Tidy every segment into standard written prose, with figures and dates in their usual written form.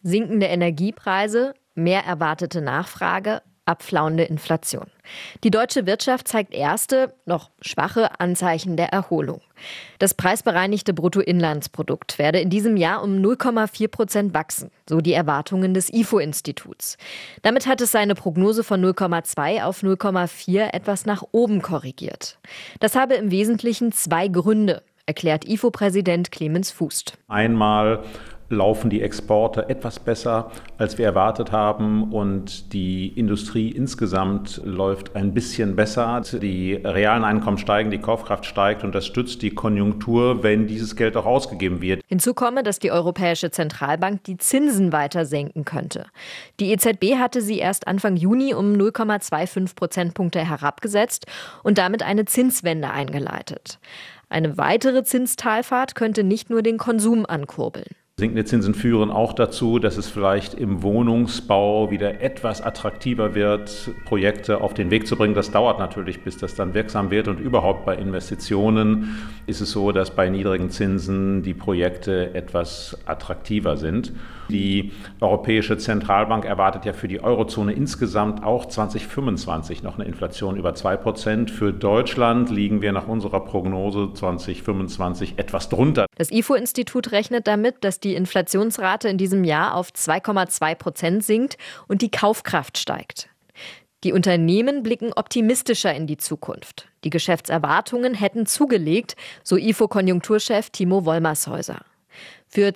Sinkende Energiepreise, mehr erwartete Nachfrage, abflauende Inflation. Die deutsche Wirtschaft zeigt erste, noch schwache Anzeichen der Erholung. Das preisbereinigte Bruttoinlandsprodukt werde in diesem Jahr um 0,4% wachsen, so die Erwartungen des IFO-Instituts. Damit hat es seine Prognose von 0,2 auf 0,4 etwas nach oben korrigiert. Das habe im Wesentlichen zwei Gründe, erklärt IFO-Präsident Clemens Fußt. Einmal laufen die Exporte etwas besser, als wir erwartet haben, und die Industrie insgesamt läuft ein bisschen besser. Die realen Einkommen steigen, die Kaufkraft steigt und das stützt die Konjunktur, wenn dieses Geld auch ausgegeben wird. Hinzu komme, dass die Europäische Zentralbank die Zinsen weiter senken könnte. Die EZB hatte sie erst Anfang Juni um 0,25 Prozentpunkte herabgesetzt und damit eine Zinswende eingeleitet. Eine weitere Zinstalfahrt könnte nicht nur den Konsum ankurbeln. Sinkende Zinsen führen auch dazu, dass es vielleicht im Wohnungsbau wieder etwas attraktiver wird, Projekte auf den Weg zu bringen. Das dauert natürlich, bis das dann wirksam wird. Und überhaupt bei Investitionen ist es so, dass bei niedrigen Zinsen die Projekte etwas attraktiver sind. Die Europäische Zentralbank erwartet ja für die Eurozone insgesamt auch 2025 noch eine Inflation über 2%. Für Deutschland liegen wir nach unserer Prognose 2025 etwas drunter. Das IFO-Institut rechnet damit, dass die Inflationsrate in diesem Jahr auf 2,2% sinkt und die Kaufkraft steigt. Die Unternehmen blicken optimistischer in die Zukunft. Die Geschäftserwartungen hätten zugelegt, so IFO-Konjunkturchef Timo Wollmershäuser. Für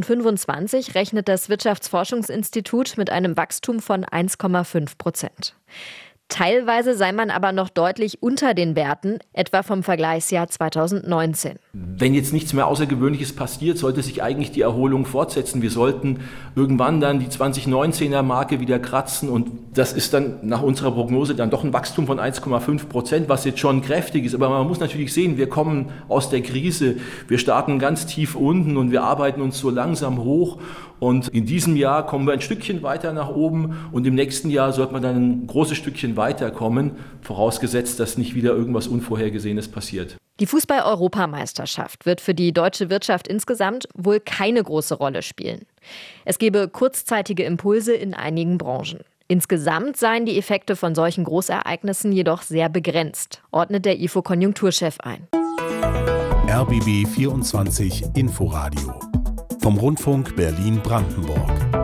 2025 rechnet das Wirtschaftsforschungsinstitut mit einem Wachstum von 1,5%. Teilweise sei man aber noch deutlich unter den Werten, etwa vom Vergleichsjahr 2019. Wenn jetzt nichts mehr Außergewöhnliches passiert, sollte sich eigentlich die Erholung fortsetzen. Wir sollten irgendwann dann die 2019er Marke wieder kratzen und das ist dann nach unserer Prognose dann doch ein Wachstum von 1,5%, was jetzt schon kräftig ist. Aber man muss natürlich sehen, wir kommen aus der Krise, wir starten ganz tief unten und wir arbeiten uns so langsam hoch. Und in diesem Jahr kommen wir ein Stückchen weiter nach oben und im nächsten Jahr sollte man dann ein großes Stückchen weiterkommen, vorausgesetzt, dass nicht wieder irgendwas Unvorhergesehenes passiert. Die Fußball-Europameisterschaft wird für die deutsche Wirtschaft insgesamt wohl keine große Rolle spielen. Es gebe kurzzeitige Impulse in einigen Branchen. Insgesamt seien die Effekte von solchen Großereignissen jedoch sehr begrenzt, ordnet der IFO-Konjunkturchef ein. RBB 24 Inforadio vom Rundfunk Berlin-Brandenburg.